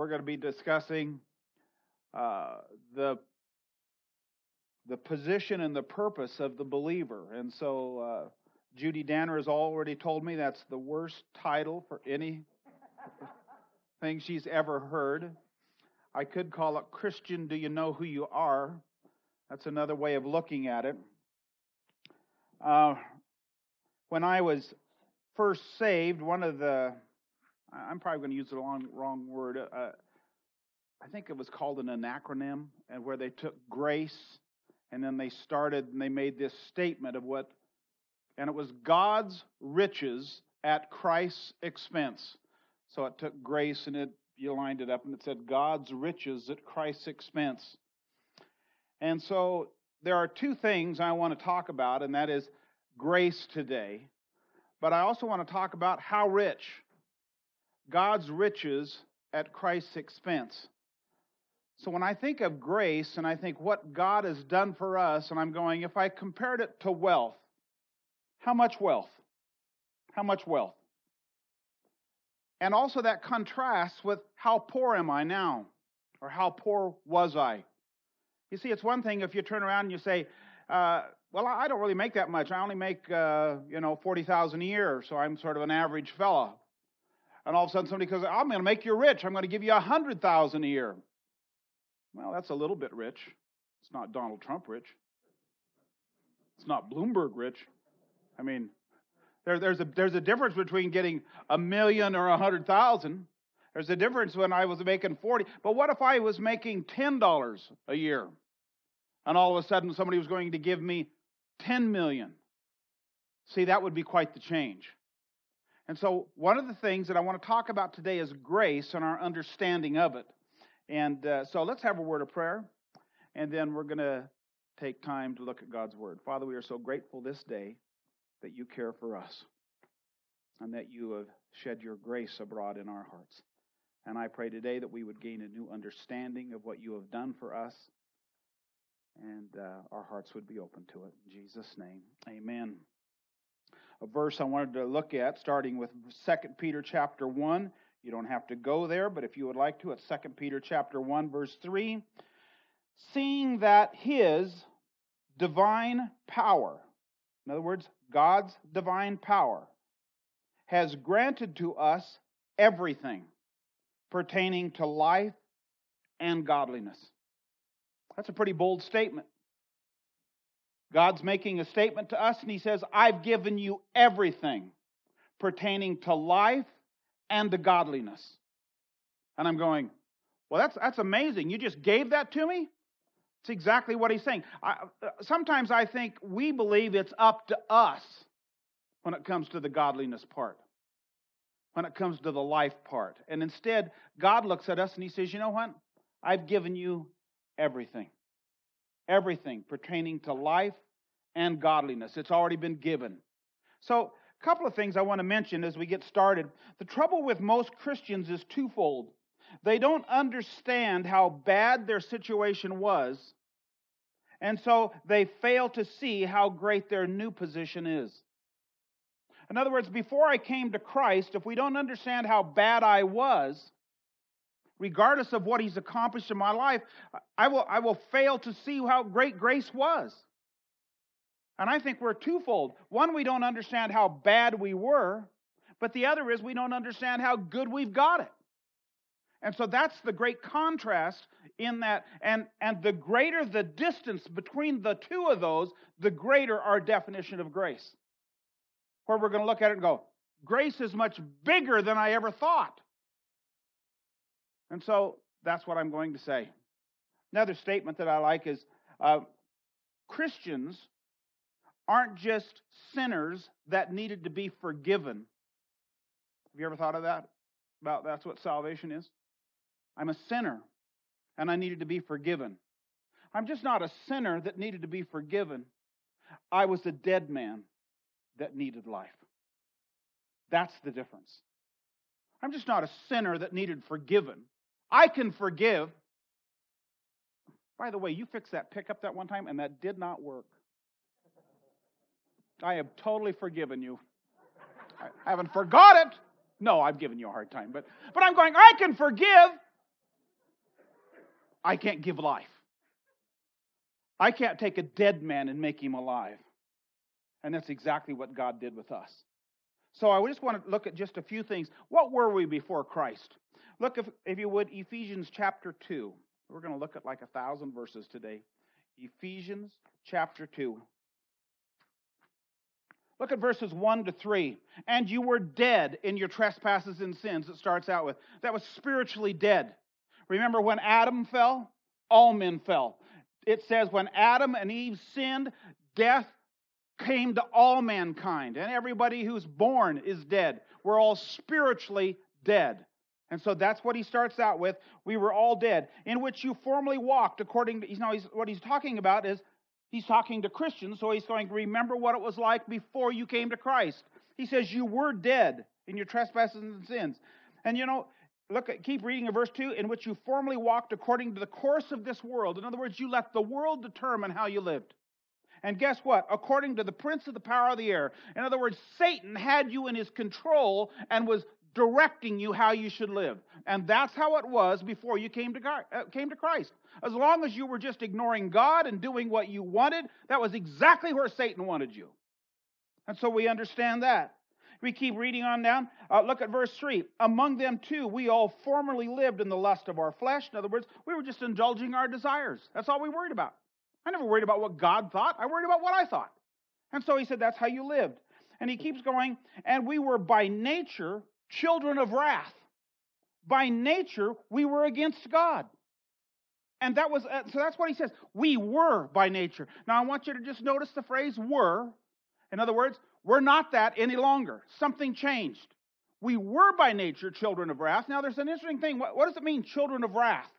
we're going to be discussing the position and the purpose of the believer. And so Judy Danner has already told me that's the worst title for anything she's ever heard. I could call it Christian, Do You Know Who You Are? That's another way of looking at it. When I was first saved, I'm probably going to use the wrong word. I think it was called an acronym, and where they took grace, and then they made this statement of and it was God's riches at Christ's expense. So it took grace, and you lined it up, and it said God's riches at Christ's expense. And so there are two things I want to talk about, and that is grace today. But I also want to talk about how rich. God's riches at Christ's expense. So when I think of grace and I think what God has done for us, and I'm going, if I compared it to wealth, how much wealth? How much wealth? And also that contrasts with how poor am I now? Or how poor was I? You see, it's one thing if you turn around and you say, well, I don't really make that much. I only make, $40,000 a year, so I'm sort of an average fella. And all of a sudden somebody goes, I'm going to make you rich. I'm going to give you $100,000 a year. Well, that's a little bit rich. It's not Donald Trump rich. It's not Bloomberg rich. I mean, there's a difference between getting $1 million or $100,000. There's a difference when I was making 40. But what if I was making $10 a year? And all of a sudden somebody was going to give me $10 million. See, that would be quite the change. And so one of the things that I want to talk about today is grace and our understanding of it. And so let's have a word of prayer, and then we're going to take time to look at God's word. Father, we are so grateful this day that you care for us and that you have shed your grace abroad in our hearts. And I pray today that we would gain a new understanding of what you have done for us, and our hearts would be open to it. In Jesus' name, amen. A verse I wanted to look at, starting with 2 Peter chapter 1. You don't have to go there, but if you would like to, it's 2 Peter chapter 1, verse 3. Seeing that his divine power, in other words, God's divine power, has granted to us everything pertaining to life and godliness. That's a pretty bold statement. God's making a statement to us, and he says, I've given you everything pertaining to life and to godliness. And I'm going, well, that's amazing. You just gave that to me? That's exactly what he's saying. Sometimes I think we believe it's up to us when it comes to the godliness part, when it comes to the life part. And instead, God looks at us and he says, you know what? I've given you everything. Everything pertaining to life and godliness. It's already been given. So, a couple of things I want to mention as we get started. The trouble with most Christians is twofold. They don't understand how bad their situation was, and so they fail to see how great their new position is. In other words, before I came to Christ, if we don't understand how bad I was, regardless of what he's accomplished in my life, I will fail to see how great grace was. And I think we're twofold. One, we don't understand how bad we were, but the other is we don't understand how good we've got it. And so that's the great contrast in that, and the greater the distance between the two of those, the greater our definition of grace. Where we're going to look at it and go, grace is much bigger than I ever thought. And so that's what I'm going to say. Another statement that I like is Christians aren't just sinners that needed to be forgiven. Have you ever thought of that? About that's what salvation is? I'm a sinner and I needed to be forgiven. I'm just not a sinner that needed to be forgiven. I was a dead man that needed life. That's the difference. I'm just not a sinner that needed forgiven. I can forgive. By the way, you fixed that pickup that one time and that did not work. I have totally forgiven you. I haven't forgot it. No, I've given you a hard time. But I'm going, I can forgive. I can't give life. I can't take a dead man and make him alive. And that's exactly what God did with us. So I just want to look at just a few things. What were we before Christ? Look, if you would, Ephesians chapter 2. We're going to look at like 1,000 verses today. Ephesians chapter 2. Look at verses 1 to 3. And you were dead in your trespasses and sins, it starts out with. That was spiritually dead. Remember when Adam fell? All men fell. It says when Adam and Eve sinned, death came to all mankind. And everybody who's born is dead. We're all spiritually dead. And so that's what he starts out with. We were all dead, in which you formerly walked according to, what he's talking about is, he's talking to Christians, so he's going to remember what it was like before you came to Christ. He says you were dead in your trespasses and sins. And keep reading in verse 2, in which you formerly walked according to the course of this world. In other words, you let the world determine how you lived. And guess what? According to the prince of the power of the air. In other words, Satan had you in his control and was directing you how you should live. And that's how it was before you came to Christ. As long as you were just ignoring God and doing what you wanted, that was exactly where Satan wanted you. And so we understand that. We keep reading on down. Look at verse 3. Among them too, we all formerly lived in the lust of our flesh. In other words, we were just indulging our desires. That's all we worried about. I never worried about what God thought. I worried about what I thought. And so he said that's how you lived. And he keeps going. And we were by nature children of wrath. By nature, we were against God. And so that's what he says. We were by nature. Now I want you to just notice the phrase were. In other words, we're not that any longer. Something changed. We were by nature children of wrath. Now there's an interesting thing. What does it mean, children of wrath?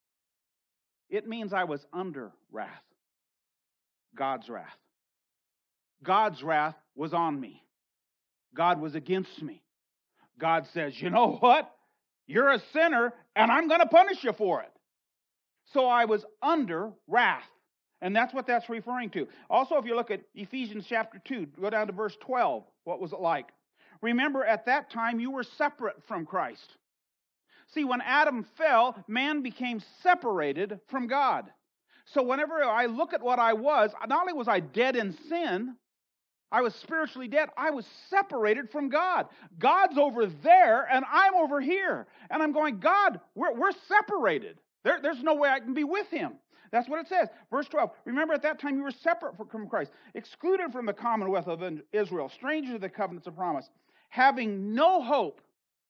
It means I was under wrath. God's wrath. God's wrath was on me. God was against me. God says, you know what? You're a sinner, and I'm going to punish you for it. So I was under wrath. And that's what that's referring to. Also, if you look at Ephesians chapter 2, go down to verse 12. What was it like? Remember, at that time, you were separate from Christ. See, when Adam fell, man became separated from God. So whenever I look at what I was, not only was I dead in sin, I was spiritually dead. I was separated from God. God's over there, and I'm over here. And I'm going, God, we're separated. There's no way I can be with him. That's what it says. Verse 12, remember at that time you were separate from Christ, excluded from the commonwealth of Israel, strangers to the covenants of promise, having no hope.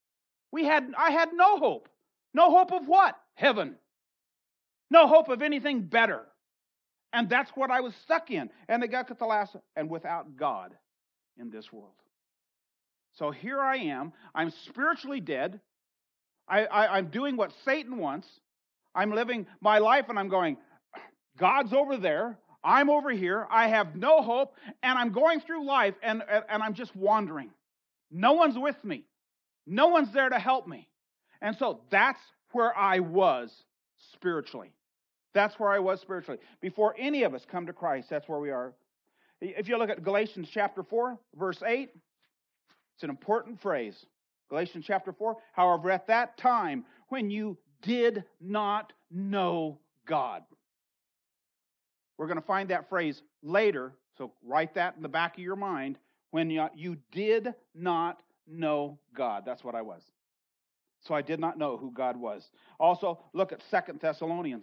I had no hope. No hope of what? Heaven. No hope of anything better. And that's what I was stuck in. And it got to the last, and without God in this world. So here I am. I'm spiritually dead. I'm doing what Satan wants. I'm living my life, and I'm going, God's over there. I'm over here. I have no hope. And I'm going through life, and I'm just wandering. No one's with me. No one's there to help me. And so that's where I was spiritually. That's where I was spiritually. Before any of us come to Christ, that's where we are. If you look at Galatians chapter 4, verse 8, it's an important phrase. Galatians chapter 4, however, at that time, when you did not know God. We're going to find that phrase later, so write that in the back of your mind. When you did not know God. That's what I was. So I did not know who God was. Also, look at 2 Thessalonians.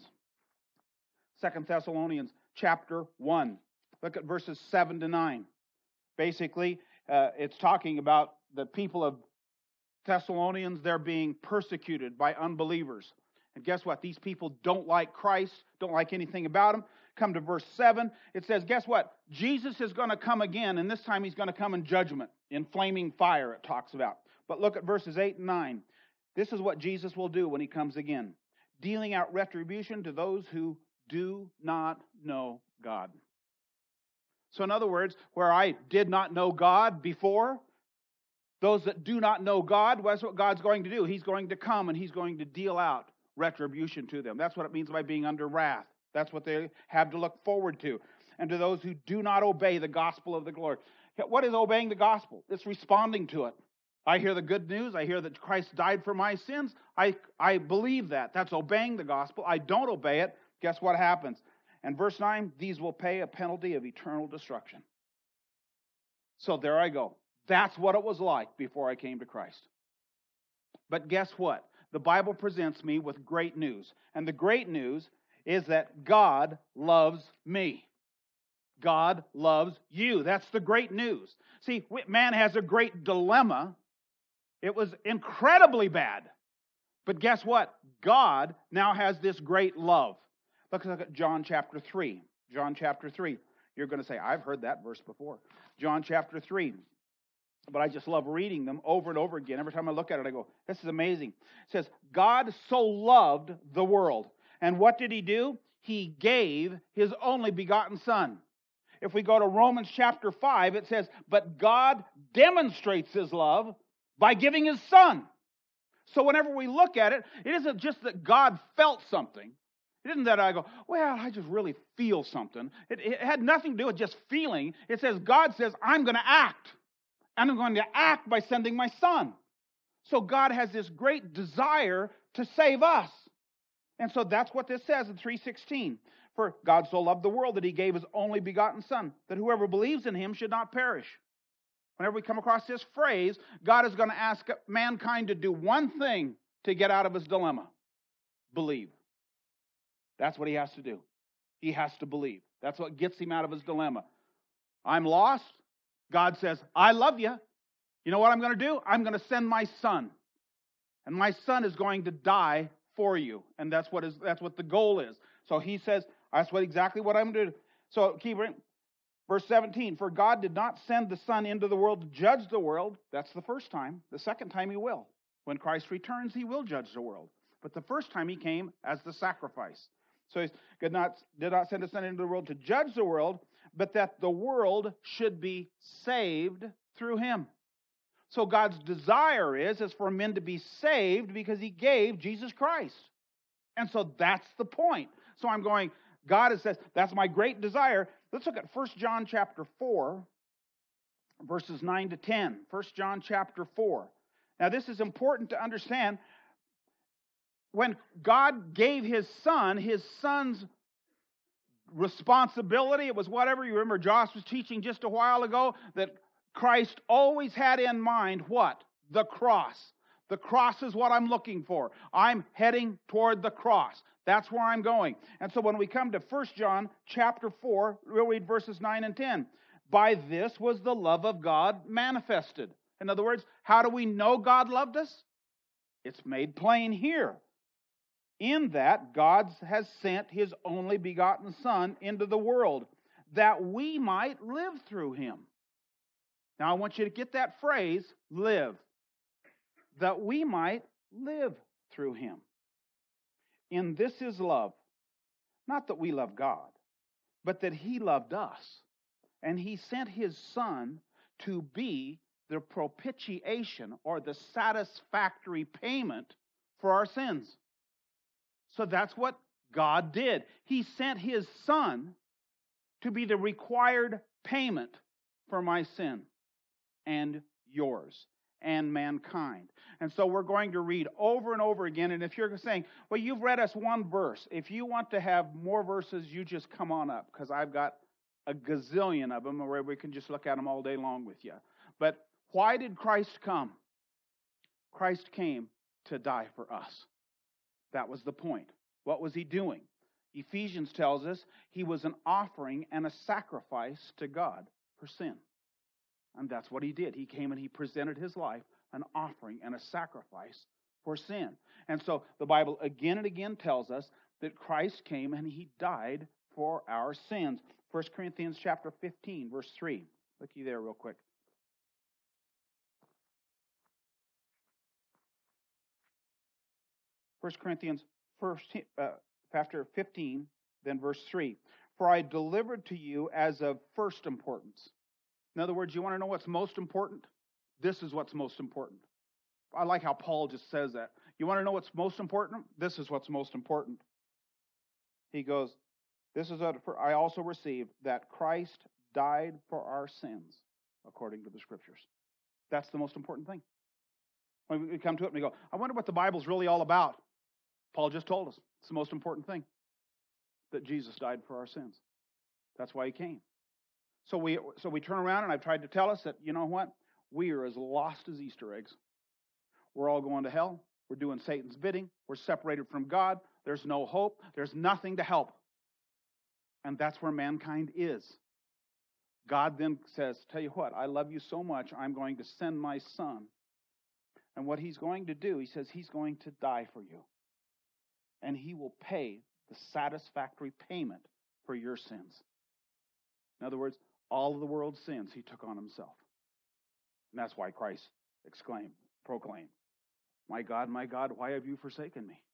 2 Thessalonians chapter 1. Look at verses 7 to 9. Basically, it's talking about the people of Thessalonians. They're being persecuted by unbelievers. And guess what? These people don't like Christ, don't like anything about him. Come to verse 7. It says, guess what? Jesus is going to come again, and this time he's going to come in judgment, in flaming fire, it talks about. But look at verses 8 and 9. This is what Jesus will do when he comes again, dealing out retribution to those who do not know God. So in other words, where I did not know God before, those that do not know God, that's what God's going to do. He's going to come and he's going to deal out retribution to them. That's what it means by being under wrath. That's what they have to look forward to. And to those who do not obey the gospel of the Lord. What is obeying the gospel? It's responding to it. I hear the good news. I hear that Christ died for my sins. I believe that. That's obeying the gospel. I don't obey it. Guess what happens? And verse 9, these will pay a penalty of eternal destruction. So there I go. That's what it was like before I came to Christ. But guess what? The Bible presents me with great news. And the great news is that God loves me. God loves you. That's the great news. See, man has a great dilemma. It was incredibly bad. But guess what? God now has this great love. Look at John chapter 3. John chapter 3. You're going to say, I've heard that verse before. John chapter 3. But I just love reading them over and over again. Every time I look at it, I go, this is amazing. It says, God so loved the world. And what did he do? He gave his only begotten Son. If we go to Romans chapter 5, it says, but God demonstrates his love by giving his Son. So whenever we look at it, it isn't just that God felt something. It isn't that I go, well, I just really feel something. It had nothing to do with just feeling. It says, God says, I'm going to act. And I'm going to act by sending my Son. So God has this great desire to save us. And so that's what this says in 3:16. For God so loved the world that he gave his only begotten Son, that whoever believes in him should not perish. Whenever we come across this phrase, God is going to ask mankind to do one thing to get out of his dilemma. Believe. That's what he has to do. He has to believe. That's what gets him out of his dilemma. I'm lost. God says, I love you. You know what I'm going to do? I'm going to send my Son. And my Son is going to die for you. And that's what the goal is. So he says, that's exactly what I'm going to do. So keep reading. Verse 17, for God did not send the Son into the world to judge the world. That's the first time. The second time he will. When Christ returns, he will judge the world. But the first time he came as the sacrifice. So he did not send the Son into the world to judge the world, but that the world should be saved through him. So God's desire is for men to be saved because he gave Jesus Christ. And so that's the point. So I'm going, God has said, that's my great desire. Let's look at 1 John chapter 4, verses 9 to 10. 1 John chapter 4. Now this is important to understand. When God gave his Son's responsibility, it was whatever. You remember Josh was teaching just a while ago that Christ always had in mind what? The cross. The cross is what I'm looking for. I'm heading toward the cross. That's where I'm going. And so when we come to 1 John chapter 4, we'll read verses 9 and 10. By this was the love of God manifested. In other words, how do we know God loved us? It's made plain here. In that God has sent his only begotten Son into the world, that we might live through him. Now I want you to get that phrase, live. That we might live through him. In this is love. Not that we love God, but that he loved us. And he sent his Son to be the propitiation or the satisfactory payment for our sins. So that's what God did. He sent his Son to be the required payment for my sin and yours and mankind. And so we're going to read over and over again. And if you're saying, well, you've read us one verse. If you want to have more verses, you just come on up, because I've got a gazillion of them where we can just look at them all day long with you. But why did Christ come? Christ came to die for us. That was the point. What was he doing? Ephesians tells us he was an offering and a sacrifice to God for sin. And that's what he did. He came and he presented his life an offering and a sacrifice for sin. And so the Bible again and again tells us that Christ came and he died for our sins. 1 Corinthians chapter 15, verse 3. Looky there real quick. 1 Corinthians chapter 15, then verse 3. For I delivered to you as of first importance. In other words, you want to know what's most important? This is what's most important. I like how Paul just says that. You want to know what's most important? This is what's most important. He goes, this is what I also received, that Christ died for our sins, according to the Scriptures. That's the most important thing. When we come to it and we go, I wonder what the Bible's really all about. Paul just told us. It's the most important thing. That Jesus died for our sins. That's why he came. So we turn around, and I've tried to tell us that, you know what? We are as lost as Easter eggs. We're all going to hell. We're doing Satan's bidding. We're separated from God. There's no hope. There's nothing to help. And that's where mankind is. God then says, tell you what, I love you so much, I'm going to send my son. And what he's going to do, he says he's going to die for you. And he will pay the satisfactory payment for your sins. In other words, all of the world's sins he took on himself. And that's why Christ proclaimed, my God, why have you forsaken me?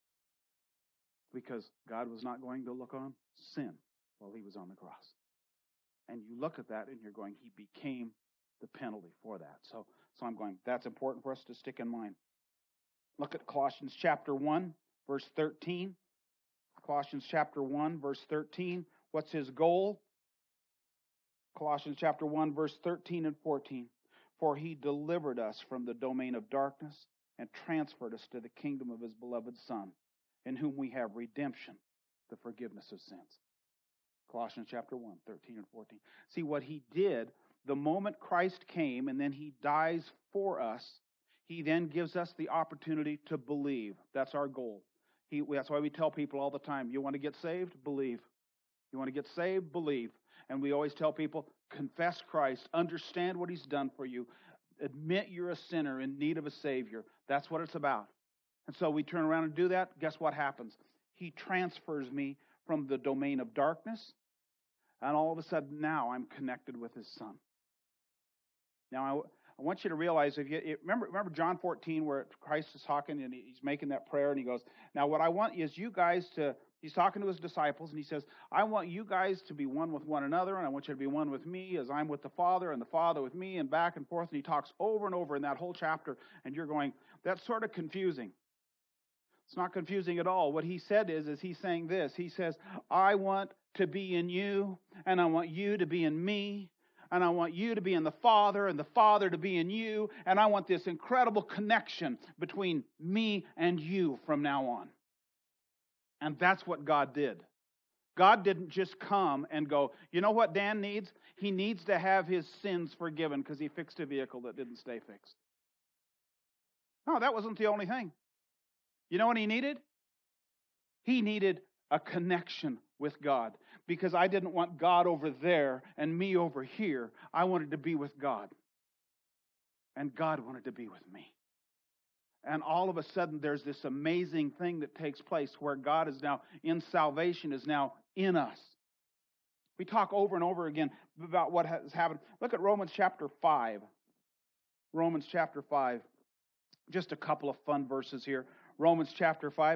Because God was not going to look on sin while he was on the cross. And you look at that and you're going, he became the penalty for that. So I'm going, that's important for us to stick in mind. Look at Colossians chapter 1, verse 13. Colossians chapter 1, verse 13. What's his goal? Colossians chapter 1, verse 13 and 14. For he delivered us from the domain of darkness and transferred us to the kingdom of his beloved Son, in whom we have redemption, the forgiveness of sins. Colossians chapter 1, 13 and 14. See what he did, the moment Christ came and then he dies for us, he then gives us the opportunity to believe. That's our goal. That's why we tell people all the time, you want to get saved? Believe. You want to get saved? Believe. And we always tell people, confess Christ, understand what he's done for you, admit you're a sinner in need of a Savior. That's what it's about. And so we turn around and do that. Guess what happens? He transfers me from the domain of darkness, and all of a sudden now I'm connected with his Son. Now I want you to realize, if you remember John 14 where Christ is talking and he's making that prayer and he goes, now what I want is you guys to, he's talking to his disciples and he says, I want you guys to be one with one another, and I want you to be one with me as I'm with the Father and the Father with me, and back and forth. And he talks over and over in that whole chapter, and you're going, that's sort of confusing. It's not confusing at all. What he said is he's saying this. He says, I want to be in you, and I want you to be in me, and I want you to be in the Father, and the Father to be in you, and I want this incredible connection between me and you from now on. And that's what God did. God didn't just come and go, you know what Dan needs? He needs to have his sins forgiven because he fixed a vehicle that didn't stay fixed. No, that wasn't the only thing. You know what he needed? He needed a connection with God, because I didn't want God over there and me over here. I wanted to be with God. And God wanted to be with me. And all of a sudden there's this amazing thing that takes place where God is now in salvation, is now in us. We talk over and over again about what has happened. Look at Romans chapter 5. Romans chapter 5. Just a couple of fun verses here. Romans chapter 5.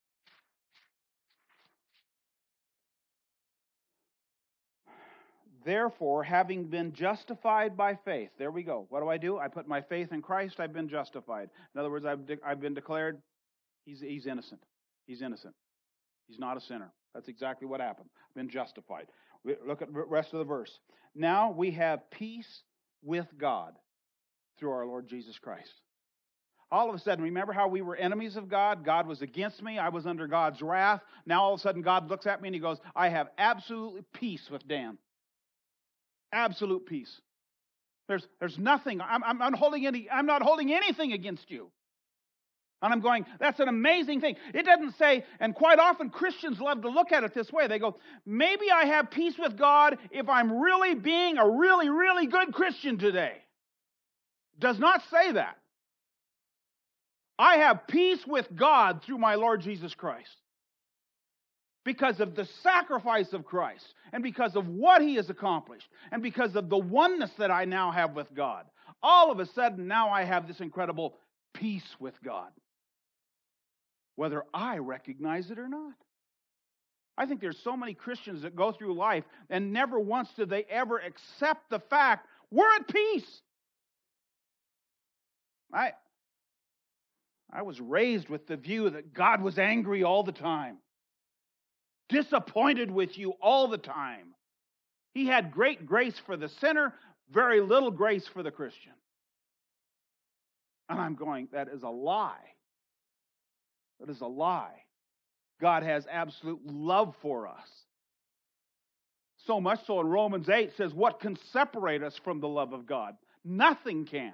Therefore, having been justified by faith, there we go. What do? I put my faith in Christ, I've been justified. In other words, I've been declared, he's innocent. He's innocent. He's not a sinner. That's exactly what happened. I've been justified. Look at the rest of the verse. Now we have peace with God through our Lord Jesus Christ. All of a sudden, remember how we were enemies of God? God was against me. I was under God's wrath. Now all of a sudden, God looks at me and he goes, I have absolute peace with Dan. Absolute peace. There's nothing. I'm not holding anything against you. And I'm going, that's an amazing thing. It doesn't say, and quite often Christians love to look at it this way. They go, maybe I have peace with God if I'm really being a really, really good Christian today. Does not say that. I have peace with God through my Lord Jesus Christ. Because of the sacrifice of Christ, and because of what he has accomplished, and because of the oneness that I now have with God. All of a sudden, now I have this incredible peace with God. Whether I recognize it or not. I think there's so many Christians that go through life and never once do they ever accept the fact we're at peace. I was raised with the view that God was angry all the time. Disappointed with you all the time. He had great grace for the sinner, very little grace for the Christian. And I'm going, that is a lie. That is a lie. God has absolute love for us. So much so in Romans 8 says, what can separate us from the love of God? Nothing can.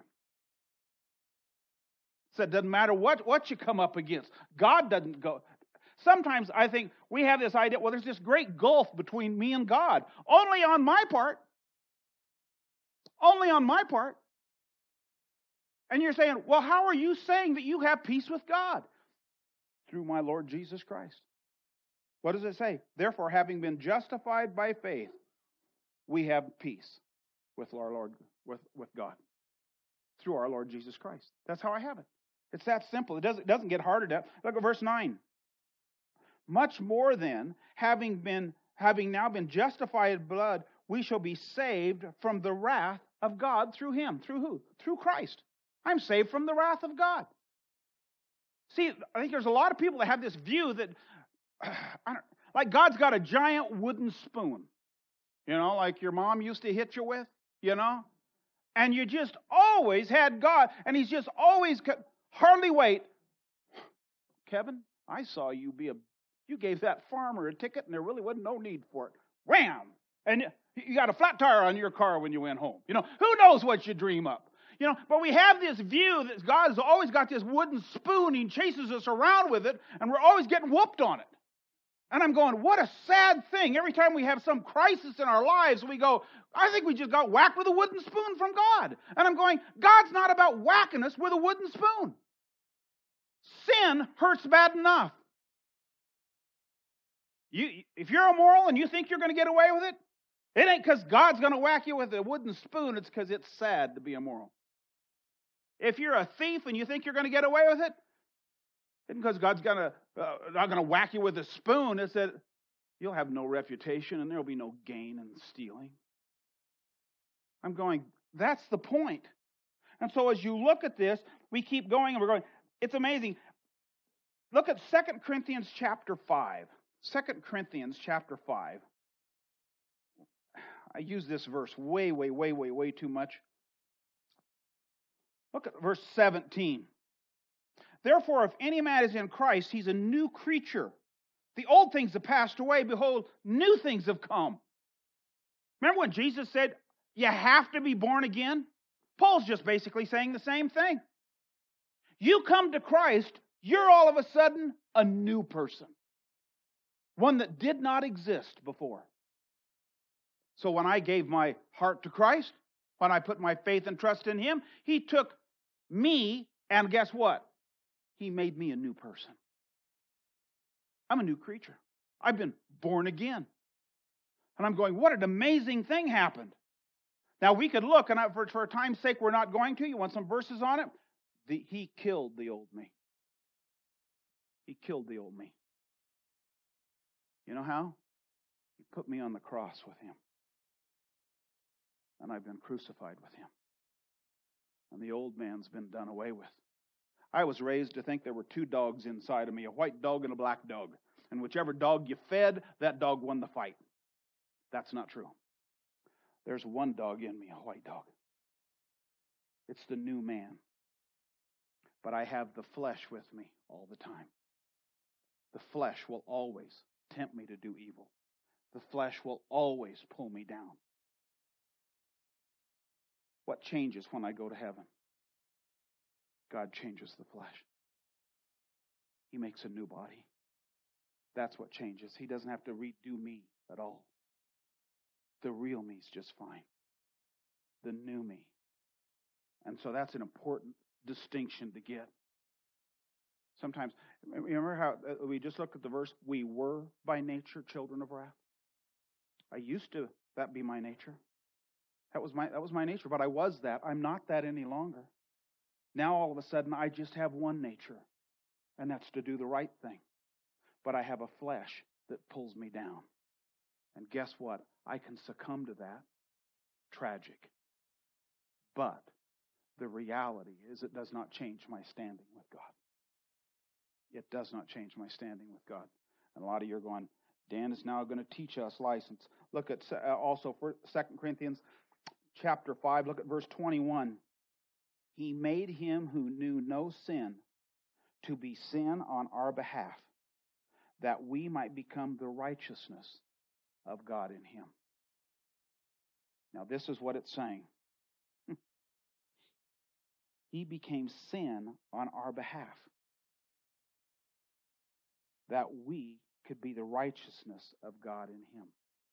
So it doesn't matter what you come up against. God doesn't go. Sometimes I think we have this idea, well, there's this great gulf between me and God. Only on my part. Only on my part. And you're saying, well, how are you saying that you have peace with God? Through my Lord Jesus Christ. What does it say? Therefore, having been justified by faith, we have peace with our Lord, with God. Through our Lord Jesus Christ. That's how I have it. It's that simple. It doesn't get harder to. Look at verse 9. Much more then, having now been justified in blood, we shall be saved from the wrath of God through him. Through who? Through Christ. I'm saved from the wrath of God. See, I think there's a lot of people that have this view that, like God's got a giant wooden spoon, like your mom used to hit you with, and you just always had God, and he's just always, hardly wait. Kevin, I saw you you gave that farmer a ticket, and there really wasn't no need for it. Wham! And you got a flat tire on your car when you went home. Who knows what you dream up? But we have this view that God's always got this wooden spoon. He chases us around with it, and we're always getting whooped on it. And I'm going, what a sad thing. Every time we have some crisis in our lives, we go, I think we just got whacked with a wooden spoon from God. And I'm going, God's not about whacking us with a wooden spoon. Sin hurts bad enough. If you're immoral and you think you're going to get away with it, it ain't because God's going to whack you with a wooden spoon. It's because it's sad to be immoral. If you're a thief and you think you're going to get away with it, isn't because God's not going to whack you with a spoon. It's that you'll have no reputation and there'll be no gain in stealing. I'm going, that's the point. And so as you look at this, we keep going and we're going, it's amazing. Look at 2 Corinthians chapter 5. 2 Corinthians chapter 5. I use this verse way too much. Look at verse 17. Therefore, if any man is in Christ, he's a new creature. The old things have passed away. Behold, new things have come. Remember when Jesus said, you have to be born again? Paul's just basically saying the same thing. You come to Christ, you're all of a sudden a new person. One that did not exist before. So when I gave my heart to Christ, when I put my faith and trust in him, he took me, and guess what? He made me a new person. I'm a new creature. I've been born again. And I'm going, what an amazing thing happened. Now we could look, and for time's sake, we're not going to. You want some verses on it? He killed the old me. He killed the old me. You know how? He put me on the cross with him. And I've been crucified with him. And the old man's been done away with. I was raised to think there were two dogs inside of me, a white dog and a black dog. And whichever dog you fed, that dog won the fight. That's not true. There's one dog in me, a white dog. It's the new man. But I have the flesh with me all the time. The flesh will always tempt me to do evil. The flesh will always pull me down. What changes when I go to heaven? God changes the flesh. He makes a new body. That's what changes. He doesn't have to redo me at all. The real me's just fine. The new me. And so that's an important distinction to get. Sometimes, remember how we just looked at the verse, we were by nature children of wrath? I used to, that be my nature. That was my nature, but I was that. I'm not that any longer. Now all of a sudden I just have one nature, and that's to do the right thing. But I have a flesh that pulls me down. And guess what? I can succumb to that. Tragic. But the reality is it does not change my standing with God. It does not change my standing with God. And a lot of you are going, Dan is now going to teach us license. Look at also for 2 Corinthians chapter 5, look at verse 21. He made him who knew no sin to be sin on our behalf, that we might become the righteousness of God in him. Now, this is what it's saying. He became sin on our behalf, that we could be the righteousness of God in him.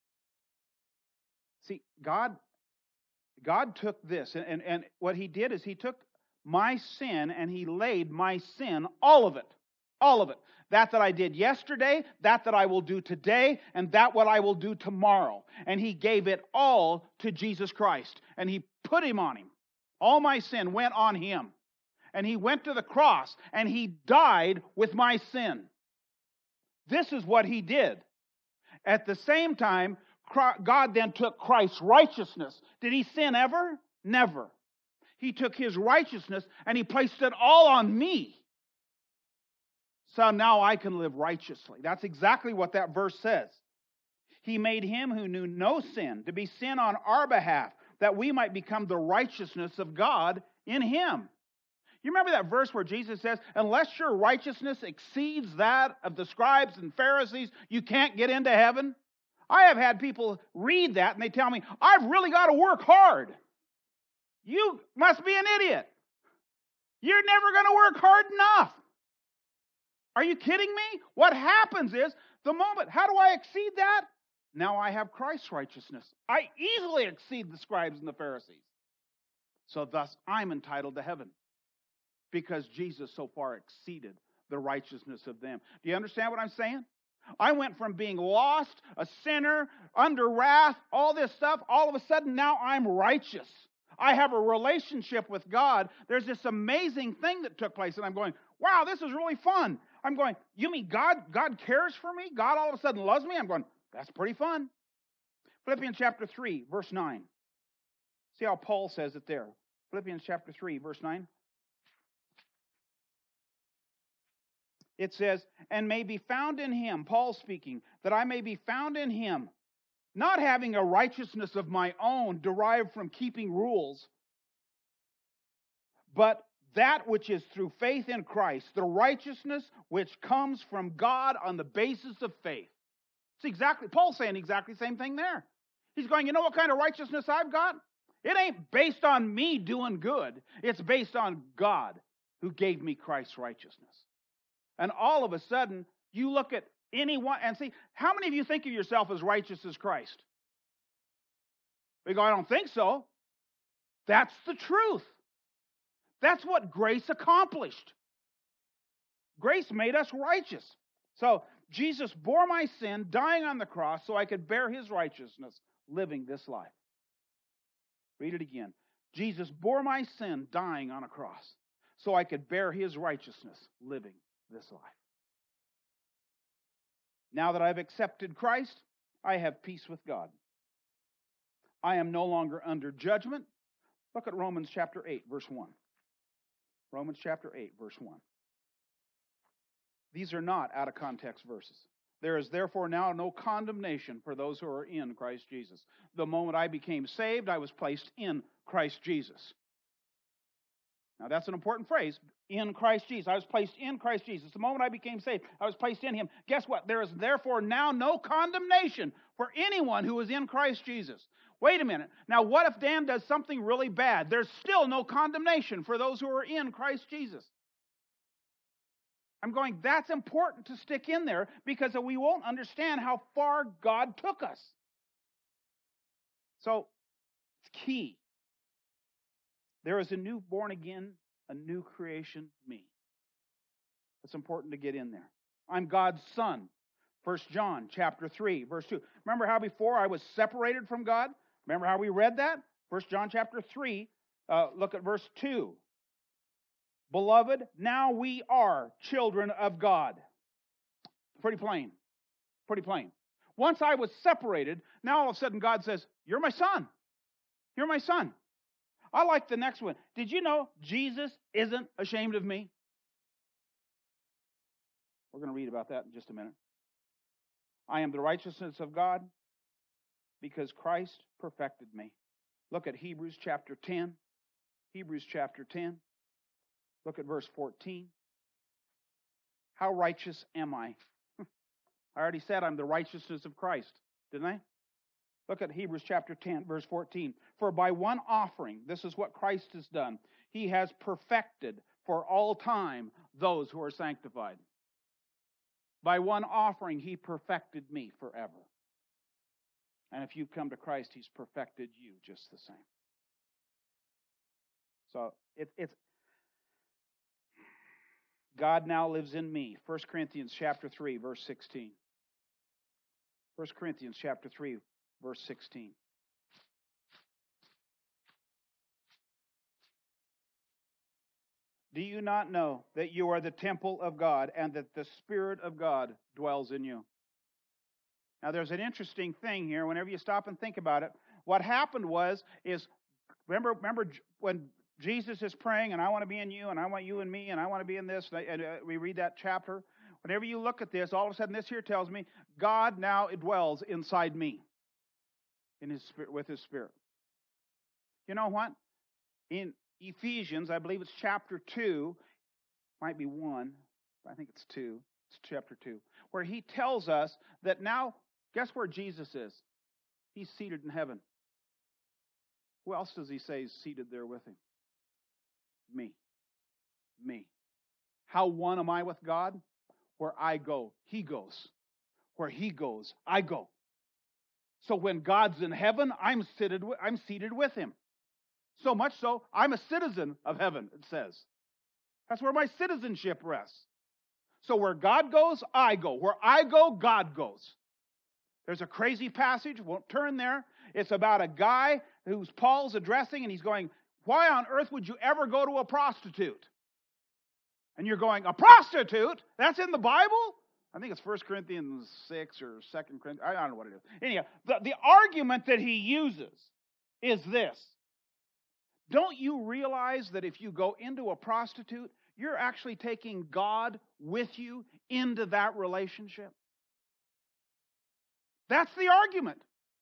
See, God took this, and what he did is he took my sin and he laid my sin, all of it. That I did yesterday, that I will do today, and that what I will do tomorrow. And he gave it all to Jesus Christ, and he put him on him. All my sin went on him. And he went to the cross, and he died with my sin. This is what he did. At the same time, God then took Christ's righteousness. Did he sin ever? Never. He took his righteousness and he placed it all on me. So now I can live righteously. That's exactly what that verse says. He made him who knew no sin to be sin on our behalf, that we might become the righteousness of God in him. You remember that verse where Jesus says, unless your righteousness exceeds that of the scribes and Pharisees, you can't get into heaven? I have had people read that and they tell me, I've really got to work hard. You must be an idiot. You're never going to work hard enough. Are you kidding me? What happens is, the moment, how do I exceed that? Now I have Christ's righteousness. I easily exceed the scribes and the Pharisees. So thus, I'm entitled to heaven, because Jesus so far exceeded the righteousness of them. Do you understand what I'm saying? I went from being lost, a sinner, under wrath, all this stuff. All of a sudden, now I'm righteous. I have a relationship with God. There's this amazing thing that took place, and I'm going, wow, this is really fun. I'm going, you mean God cares for me? God all of a sudden loves me? I'm going, that's pretty fun. Philippians chapter 3, verse 9. See how Paul says it there. Philippians chapter 3, verse 9. It says, and may be found in him, Paul speaking, that I may be found in him, not having a righteousness of my own derived from keeping rules, but that which is through faith in Christ, the righteousness which comes from God on the basis of faith. It's exactly, Paul's saying exactly the same thing there. He's going, you know what kind of righteousness I've got? It ain't based on me doing good. It's based on God who gave me Christ's righteousness. And all of a sudden, you look at anyone and see, how many of you think of yourself as righteous as Christ? We go, I don't think so. That's the truth. That's what grace accomplished. Grace made us righteous. So Jesus bore my sin, dying on the cross, so I could bear his righteousness, living this life. Read it again. Jesus bore my sin, dying on a cross, so I could bear his righteousness, living this life. Now that I've accepted Christ, I have peace with God. I am no longer under judgment. Look at Romans chapter 8, verse 1. Romans chapter 8, verse 1. These are not out of context verses. There is therefore now no condemnation for those who are in Christ Jesus. The moment I became saved, I was placed in Christ Jesus. Now that's an important phrase, in Christ Jesus. I was placed in Christ Jesus. The moment I became saved, I was placed in him. Guess what? There is therefore now no condemnation for anyone who is in Christ Jesus. Wait a minute. Now what if Dan does something really bad? There's still no condemnation for those who are in Christ Jesus. I'm going, that's important to stick in there, because we won't understand how far God took us. So, it's key. There is a new born again, a new creation me. It's important to get in there. I'm God's son. 1 John chapter 3, verse 2. Remember how before I was separated from God? Remember how we read that? 1 John chapter 3, look at verse 2. Beloved, now we are children of God. Pretty plain. Pretty plain. Once I was separated, now all of a sudden God says, you're my son. You're my son. I like the next one. Did you know Jesus isn't ashamed of me? We're going to read about that in just a minute. I am the righteousness of God because Christ perfected me. Look at Hebrews chapter 10. Hebrews chapter 10. Look at verse 14. How righteous am I? I already said I'm the righteousness of Christ, didn't I? Look at Hebrews chapter 10, verse 14. For by one offering, this is what Christ has done, he has perfected for all time those who are sanctified. By one offering, he perfected me forever. And if you come to Christ, he's perfected you just the same. So it's God now lives in me. 1 Corinthians chapter 3, verse 16. 1 Corinthians chapter 3, verse 16. Do you not know that you are the temple of God and that the Spirit of God dwells in you? Now there's an interesting thing here. Whenever you stop and think about it, what happened is remember when Jesus is praying, and I want to be in you, and I want you in me, and I want to be in this, and we read that chapter. Whenever you look at this, all of a sudden this here tells me God now dwells inside me in His Spirit, with His Spirit. You know what? In Ephesians, I believe it's chapter 2, might be 1, I think it's 2, it's chapter 2, where he tells us that now, guess where Jesus is? He's seated in heaven. Who else does he say is seated there with him? Me. How one am I with God? Where I go, he goes. Where he goes, I go. So when God's in heaven, I'm seated with him. So much so, I'm a citizen of heaven, it says. That's where my citizenship rests. So where God goes, I go. Where I go, God goes. There's a crazy passage, won't turn there. It's about a guy who's Paul's addressing, and he's going, why on earth would you ever go to a prostitute? And you're going, a prostitute? That's in the Bible? I think it's 1 Corinthians 6 or 2 Corinthians. I don't know what it is. Anyhow, the argument that he uses is this. Don't you realize that if you go into a prostitute, you're actually taking God with you into that relationship? That's the argument.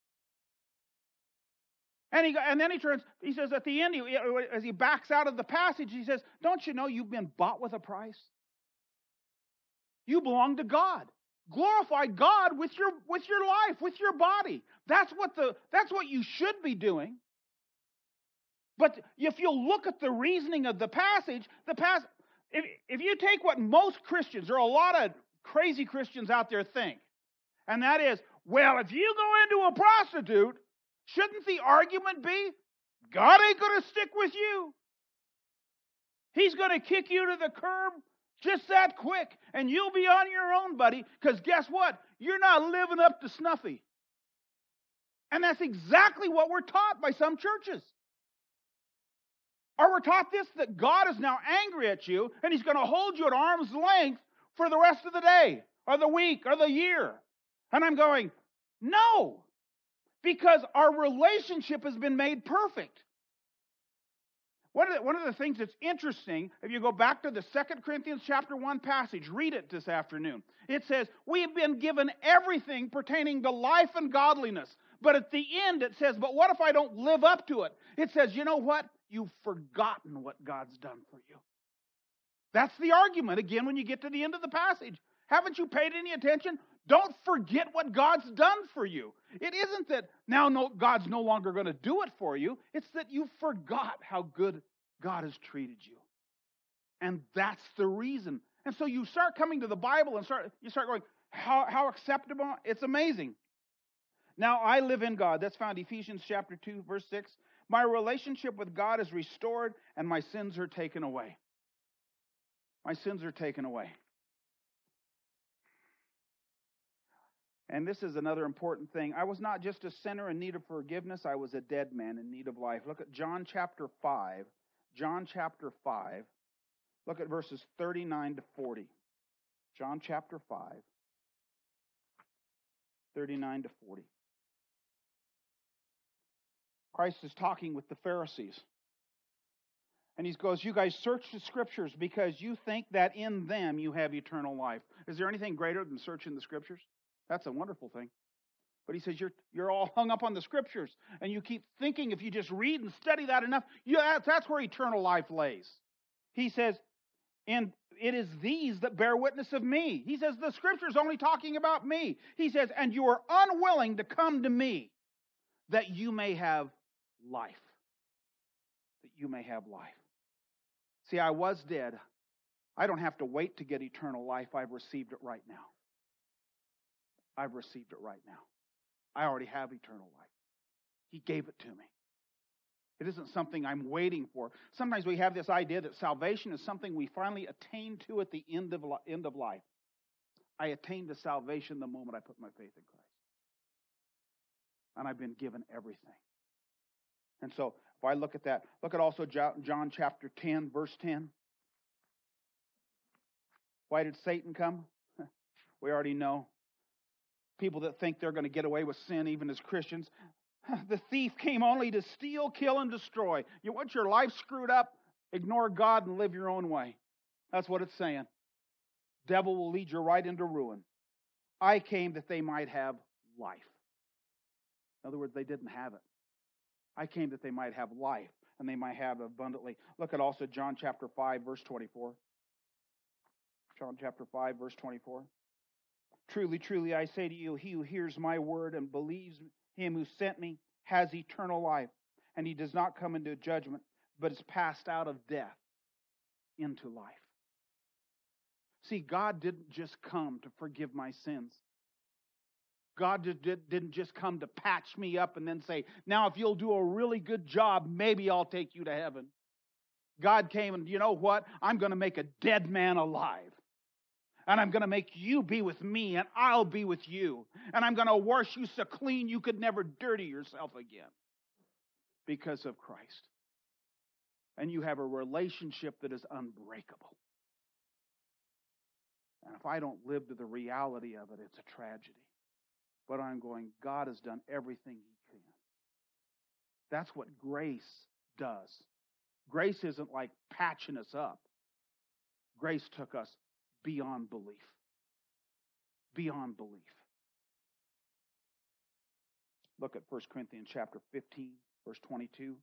And then he says at the end, as he backs out of the passage, he says, don't you know you've been bought with a price? You belong to God. Glorify God with your life, with your body. That's what you should be doing. But if you'll look at the reasoning of the passage, if you take what most Christians, there are a lot of crazy Christians out there think, and that is, well, if you go into a prostitute, shouldn't the argument be, God ain't going to stick with you? He's going to kick you to the curb just that quick, and you'll be on your own, buddy, because guess what? You're not living up to snuffy. And that's exactly what we're taught by some churches. Or we're taught this, that God is now angry at you, and He's going to hold you at arm's length for the rest of the day, or the week, or the year. And I'm going, no, because our relationship has been made perfect. One of the things that's interesting, if you go back to the 2 Corinthians chapter 1 passage, read it this afternoon. It says, we have been given everything pertaining to life and godliness. But at the end it says, but what if I don't live up to it? It says, you know what? You've forgotten what God's done for you. That's the argument, again, when you get to the end of the passage. Haven't you paid any attention? Don't forget what God's done for you. It isn't that God's no longer going to do it for you. It's that you forgot how good God has treated you. And that's the reason. And so you start coming to the Bible and you start going, how acceptable? It's amazing. Now I live in God. That's found Ephesians chapter 2, verse 6. My relationship with God is restored and my sins are taken away. My sins are taken away. And this is another important thing. I was not just a sinner in need of forgiveness. I was a dead man in need of life. Look at John chapter 5. John chapter 5. Look at verses 39 to 40. John chapter 5. 39 to 40. Christ is talking with the Pharisees. And he goes, you guys search the Scriptures because you think that in them you have eternal life. Is there anything greater than searching the Scriptures? That's a wonderful thing. But he says, you're all hung up on the Scriptures, and you keep thinking if you just read and study that enough, that's where eternal life lays. He says, and it is these that bear witness of me. He says, the Scripture's only talking about me. He says, and you are unwilling to come to me that you may have life. That you may have life. See, I was dead. I don't have to wait to get eternal life. I've received it right now. I've received it right now. I already have eternal life. He gave it to me. It isn't something I'm waiting for. Sometimes we have this idea that salvation is something we finally attain to at the end of life. I attained to salvation the moment I put my faith in Christ. And I've been given everything. And so, if I look at that, look at also John chapter 10, verse 10. Why did Satan come? We already know. People that think they're going to get away with sin, even as Christians. The thief came only to steal, kill, and destroy. You want your life screwed up? Ignore God and live your own way. That's what it's saying. Devil will lead you right into ruin. I came that they might have life. In other words, they didn't have it. I came that they might have life, and they might have it abundantly. Look at also John chapter 5, verse 24. John chapter 5, verse 24. Truly, truly, I say to you, he who hears my word and believes him who sent me has eternal life, and he does not come into judgment, but is passed out of death into life. See, God didn't just come to forgive my sins. God didn't just come to patch me up and then say, now if you'll do a really good job, maybe I'll take you to heaven. God came and, you know what? I'm going to make a dead man alive. And I'm going to make you be with me, and I'll be with you. And I'm going to wash you so clean you could never dirty yourself again because of Christ. And you have a relationship that is unbreakable. And if I don't live to the reality of it, it's a tragedy. But I'm going, God has done everything He can. That's what grace does. Grace isn't like patching us up. Grace took us beyond belief. Beyond belief. Look at 1 Corinthians chapter 15, verse 22.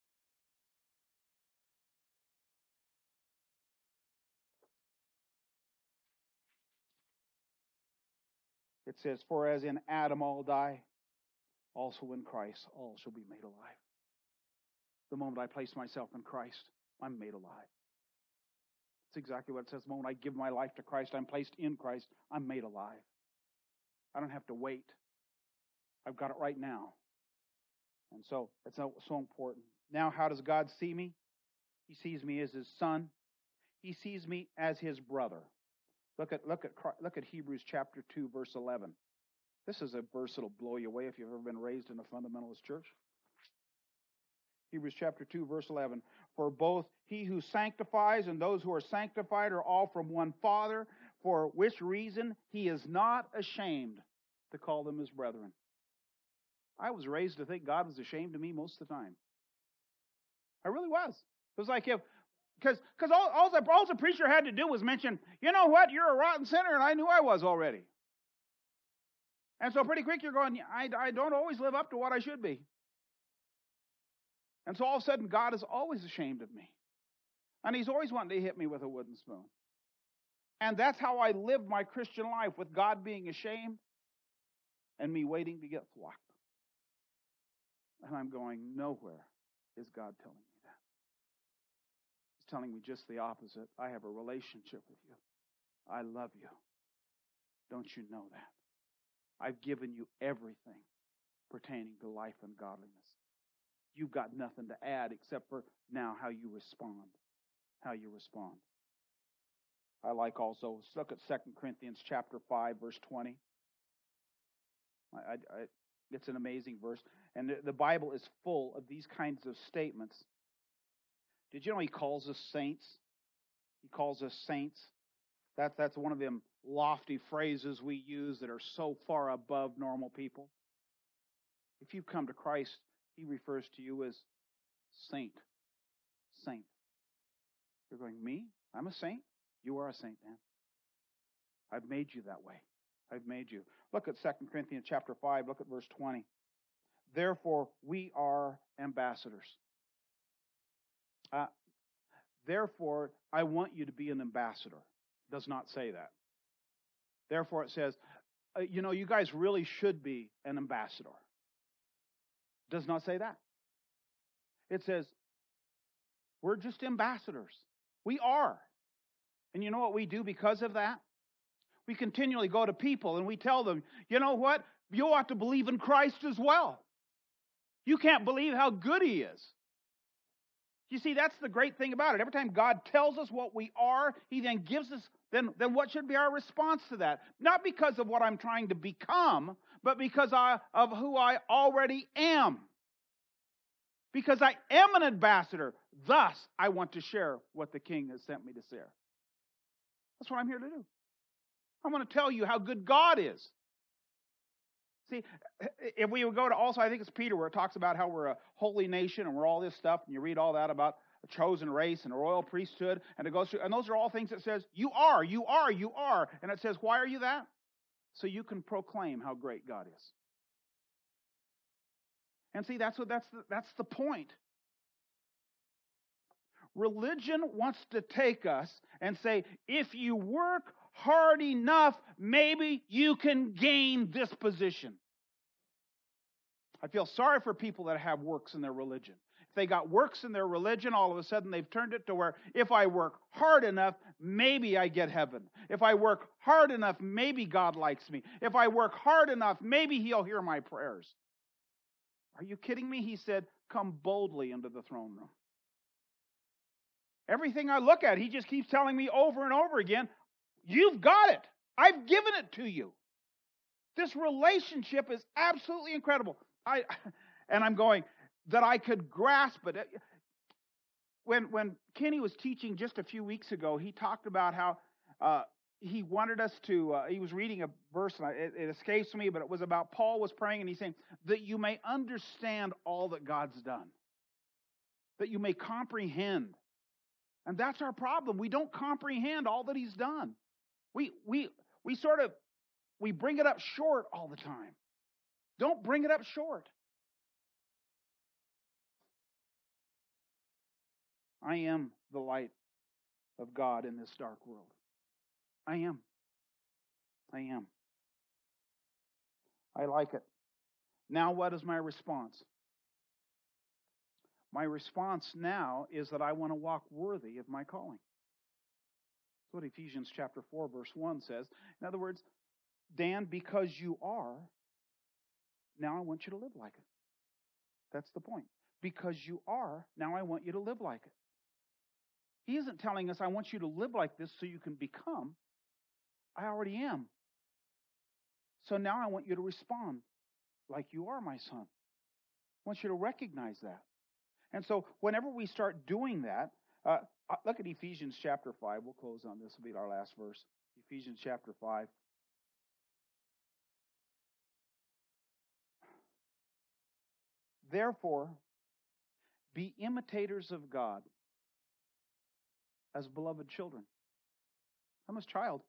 It says, for as in Adam all die, also in Christ all shall be made alive. The moment I place myself in Christ, I'm made alive. That's exactly what it says. The moment I give my life to Christ, I'm placed in Christ, I'm made alive. I don't have to wait. I've got it right now. And so it's so important. Now, how does God see me? He sees me as His son. He sees me as His brother. Look at Hebrews chapter 2, verse 11. This is a verse that'll blow you away if you've ever been raised in a fundamentalist church. Hebrews chapter 2, verse 11. For both He who sanctifies and those who are sanctified are all from one Father, for which reason He is not ashamed to call them His brethren. I was raised to think God was ashamed of me most of the time. I really was. It was like because all the preacher had to do was mention, you know what, you're a rotten sinner, and I knew I was already. And so pretty quick you're going, I don't always live up to what I should be. And so all of a sudden God is always ashamed of me. And He's always wanting to hit me with a wooden spoon. And that's how I lived my Christian life, with God being ashamed and me waiting to get thwacked. And I'm going, nowhere is God telling me that. He's telling me just the opposite. I have a relationship with you. I love you. Don't you know that? I've given you everything pertaining to life and godliness. You've got nothing to add except for now how you respond. How you respond. I like also, let's look at 2 Corinthians chapter 5, verse 20. It's an amazing verse. And the Bible is full of these kinds of statements. Did you know He calls us saints? He calls us saints. That's one of them lofty phrases we use that are so far above normal people. If you've come to Christ, He refers to you as saint. Saint. You're going, me? I'm a saint? You are a saint, man. I've made you that way. I've made you. Look at 2 Corinthians chapter 5. Look at verse 20. Therefore, we are ambassadors. Therefore, I want you to be an ambassador. It does not say that. Therefore, it says, you guys really should be an ambassador. It does not say that. It says, we're just ambassadors. We are. And you know what we do because of that? We continually go to people and we tell them, you know what? You ought to believe in Christ as well. You can't believe how good He is. You see, that's the great thing about it. Every time God tells us what we are, He then gives us, then what should be our response to that? Not because of what I'm trying to become, but because of who I already am. Because I am an ambassador. Thus, I want to share what the King has sent me to share. That's what I'm here to do. I want to tell you how good God is. See, if we would go to also, I think it's Peter, where it talks about how we're a holy nation and we're all this stuff, and you read all that about a chosen race and a royal priesthood, and it goes through, and those are all things that says, you are, and it says, why are you that? So you can proclaim how great God is. And see, that's the point. Religion wants to take us and say, if you work hard enough, maybe you can gain this position. I feel sorry for people that have works in their religion. If they got works in their religion, all of a sudden they've turned it to where if I work hard enough, maybe I get heaven. If I work hard enough, maybe God likes me. If I work hard enough, maybe He'll hear my prayers. Are you kidding me? He said, come boldly into the throne room. Everything I look at, He just keeps telling me over and over again, you've got it. I've given it to you. This relationship is absolutely incredible. I'm going, that I could grasp it. When Kenny was teaching just a few weeks ago, he talked about how he wanted us to, he was reading a verse, and it escapes me, but it was about Paul was praying, and he's saying, that you may understand all that God's done. That you may comprehend. And that's our problem. We don't comprehend all that He's done. We bring it up short all the time. Don't bring it up short. I am the light of God in this dark world. I am. I like it. Now what is my response? My response now is that I want to walk worthy of my calling. That's what Ephesians chapter 4, verse 1 says. In other words, Dan, because you are, now I want you to live like it. That's the point. Because you are, now I want you to live like it. He isn't telling us, I want you to live like this so you can become. I already am. So now I want you to respond like you are, my son. I want you to recognize that. And so whenever we start doing that, look at Ephesians chapter 5. We'll close on this. This will be our last verse. Ephesians chapter 5. Therefore, be imitators of God as beloved children. I'm His child.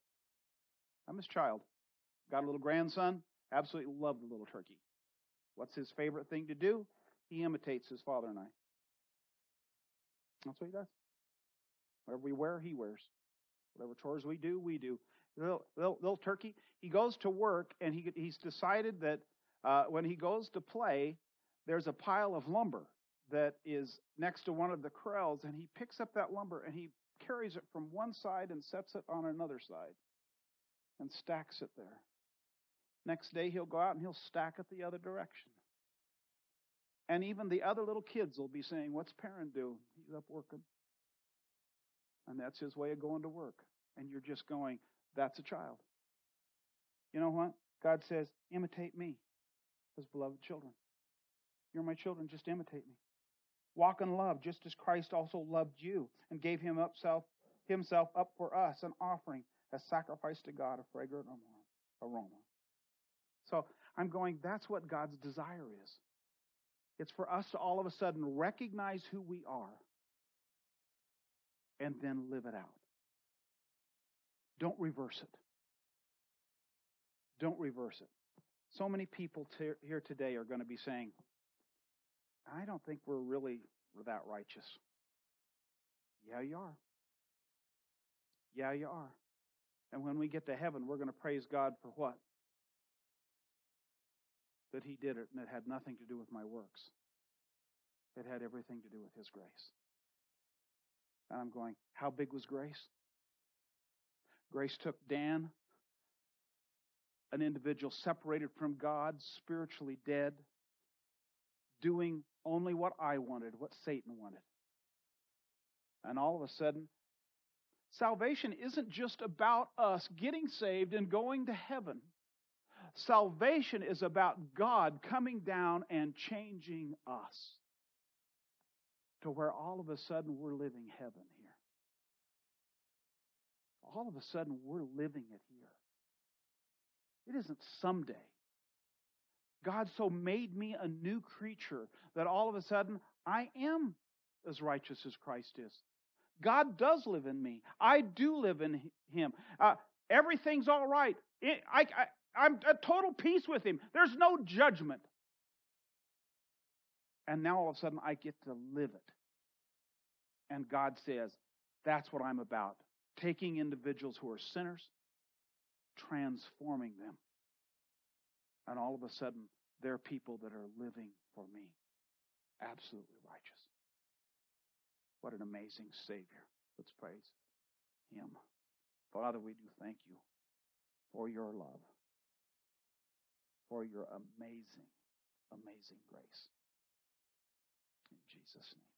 Got a little grandson. Absolutely love the little turkey. What's his favorite thing to do? He imitates his father and I. That's what he does. Whatever we wear, he wears. Whatever chores we do, we do. Little turkey. He goes to work, and he's decided that when he goes to play, there's a pile of lumber that is next to one of the corrals, and he picks up that lumber and he carries it from one side and sets it on another side and stacks it there. Next day, he'll go out and he'll stack it the other direction. And even the other little kids will be saying, what's Perrin do? He's up working. And that's his way of going to work. And you're just going, that's a child. You know what? God says, imitate me as beloved children. You're my children, just imitate me. Walk in love, just as Christ also loved you and gave himself up for us, an offering, a sacrifice to God, a fragrant aroma. So I'm going, that's what God's desire is. It's for us to all of a sudden recognize who we are and then live it out. Don't reverse it. Don't reverse it. So many people here today are going to be saying, I don't think we're that righteous. Yeah, you are. Yeah, you are. And when we get to heaven, we're going to praise God for what? That He did it, and it had nothing to do with my works. It had everything to do with His grace. And I'm going, how big was grace? Grace took Dan, an individual separated from God, spiritually dead, doing only what I wanted, what Satan wanted. And all of a sudden, salvation isn't just about us getting saved and going to heaven. Salvation is about God coming down and changing us to where all of a sudden we're living heaven here. All of a sudden we're living it here. It isn't someday. God so made me a new creature that all of a sudden I am as righteous as Christ is. God does live in me. I do live in Him. Everything's all right. I'm at total peace with Him. There's no judgment. And now all of a sudden I get to live it. And God says, that's what I'm about. Taking individuals who are sinners, transforming them. And all of a sudden, they're people that are living for me. Absolutely righteous. What an amazing Savior. Let's praise Him. Father, we do thank you for your love, for your amazing, amazing grace. In Jesus' name.